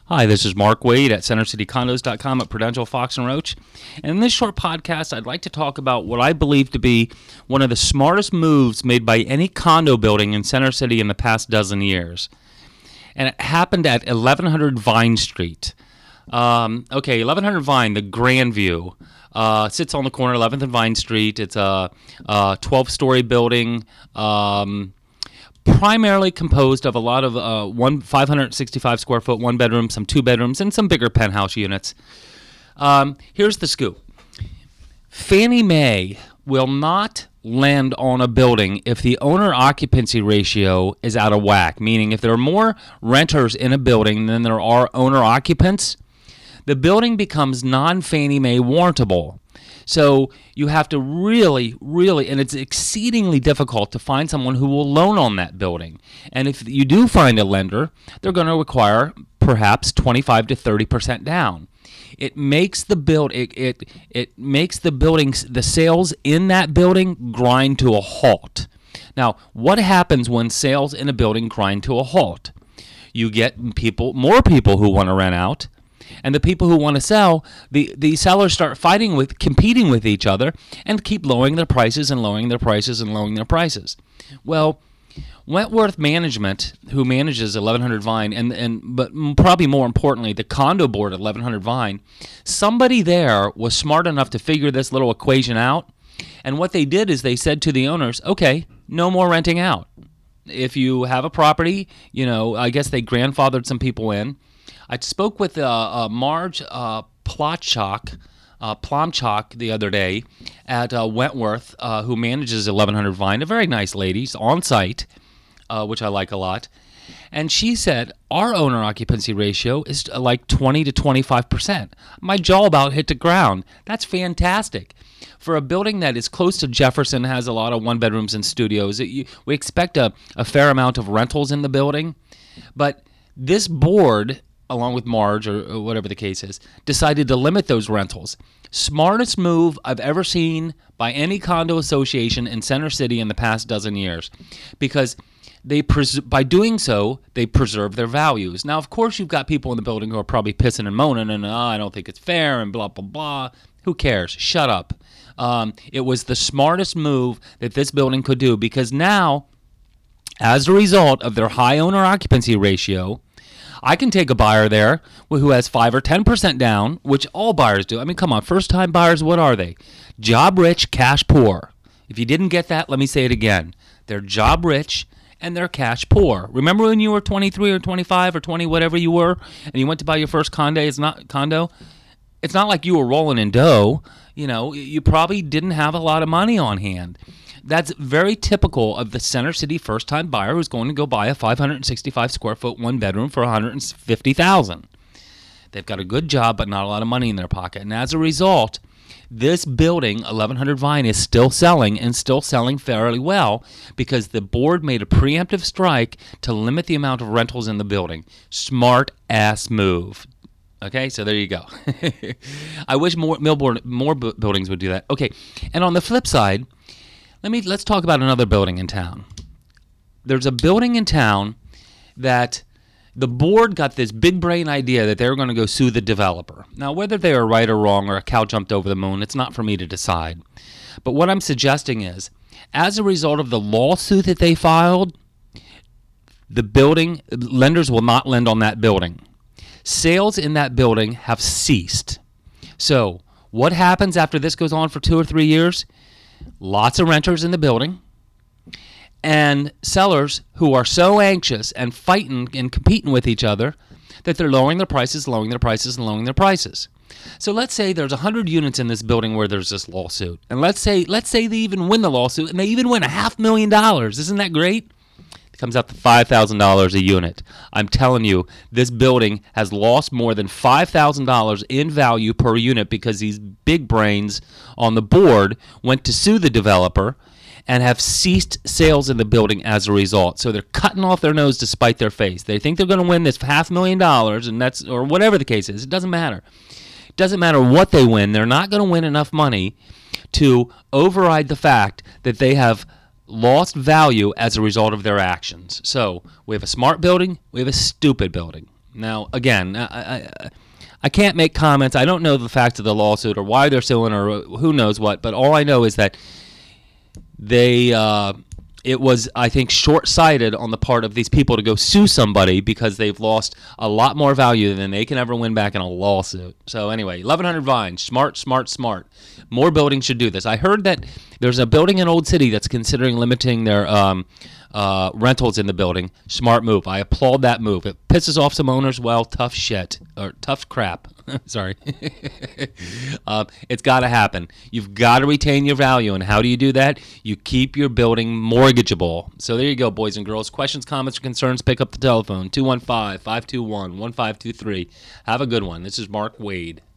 Hi, this is Mark Wade at CenterCityCondos.com at Prudential Fox and Roach. And in this short podcast, I'd like to talk about what I believe to be one of the smartest moves made by any condo building in Center City in the past dozen years. And it happened at 1100 Vine Street. 1100 Vine, the Grandview, sits on the corner of 11th and Vine Street. It's a 12-story building, primarily composed of a lot of 565 square foot, one bedroom, some two bedrooms, and some bigger penthouse units. Here's the scoop. Fannie Mae will not lend on a building if the owner occupancy ratio is out of whack, meaning if there are more renters in a building than there are owner occupants, the building becomes non-Fannie Mae warrantable. So you have to really, and it's exceedingly difficult to find someone who will loan on that building. And if you do find a lender, they're going to require perhaps 25 to 30% down. It makes the makes the buildings, the sales in that building grind to a halt. Now, what happens when sales in a building grind to a halt? You get more people who want to rent out. And the people who want to sell, the sellers start competing with each other and keep lowering their prices and lowering their prices and lowering their prices. Well, Wentworth Management, who manages 1100 Vine, but probably more importantly, the condo board at 1100 Vine, somebody there was smart enough to figure this little equation out. And what they did is they said to the owners, okay, no more renting out. If you have a property, I guess they grandfathered some people in. I spoke with Marge Plomchok the other day at Wentworth, who manages 1100 Vine, a very nice lady, on site, which I like a lot. And she said, our owner occupancy ratio is like 20 to 25%. My jaw about hit the ground. That's fantastic. For a building that is close to Jefferson, has a lot of one-bedrooms and studios, we expect a fair amount of rentals in the building. But this board, along with Marge or whatever the case is, decided to limit those rentals. Smartest move I've ever seen by any condo association in Center City in the past dozen years, because by doing so, they preserve their values. Now, of course, you've got people in the building who are probably pissing and moaning and, I don't think it's fair and blah, blah, blah. Who cares? Shut up. It was the smartest move that this building could do, because now, as a result of their high owner occupancy ratio, I can take a buyer there who has 5 or 10% down, which all buyers do. I mean, come on, first-time buyers, what are they? Job rich, cash poor. If you didn't get that, let me say it again. They're job rich and they're cash poor. Remember when you were 23 or 25 or 20, whatever you were, and you went to buy your first condo? It's not like you were rolling in dough. You probably didn't have a lot of money on hand. That's very typical of the Center City first-time buyer who's going to go buy a 565 square foot one bedroom for $150,000. They've got a good job, but not a lot of money in their pocket. And as a result, this building, 1100 Vine, is still selling and still selling fairly well because the board made a preemptive strike to limit the amount of rentals in the building. Smart-ass move. Okay, so there you go. I wish more buildings would do that. Okay, and on the flip side, let's talk about another building in town. There's a building in town that the board got this big brain idea that they were going to go sue the developer. Now, whether they are right or wrong or a cow jumped over the moon, it's not for me to decide. But what I'm suggesting is, as a result of the lawsuit that they filed, lenders will not lend on that building. Sales in that building have ceased. So, what happens after this goes on for 2 or 3 years? Lots of renters in the building, and sellers who are so anxious and fighting and competing with each other that they're lowering their prices. So let's say there's 100 units in this building where there's this lawsuit. And let's say they even win the lawsuit, and they even win $500,000. Isn't that great? It comes out to $5,000 a unit. I'm telling you, this building has lost more than $5,000 in value per unit because these big brains on the board went to sue the developer and have ceased sales in the building as a result. So they're cutting off their nose to spite their face. They think they're going to win this $500,000, and or whatever the case is. It doesn't matter. It doesn't matter what they win. They're not going to win enough money to override the fact that they have lost value as a result of their actions. So we have a smart building, we have a stupid building. Now, again, I can't make comments. I don't know the facts of the lawsuit or why they're suing or who knows what, but all I know is that it was, I think, short-sighted on the part of these people to go sue somebody because they've lost a lot more value than they can ever win back in a lawsuit. So anyway, 1100 Vine, smart. More buildings should do this. I heard that there's a building in Old City that's considering limiting their rentals in the building. Smart move. I applaud that move. It pisses off some owners. Well, tough shit or tough crap. Sorry. It's got to happen. You've got to retain your value. And how do you do that? You keep your building mortgageable. So there you go, boys and girls. Questions, comments, or concerns, pick up the telephone. 215-521-1523. Have a good one. This is Mark Wade.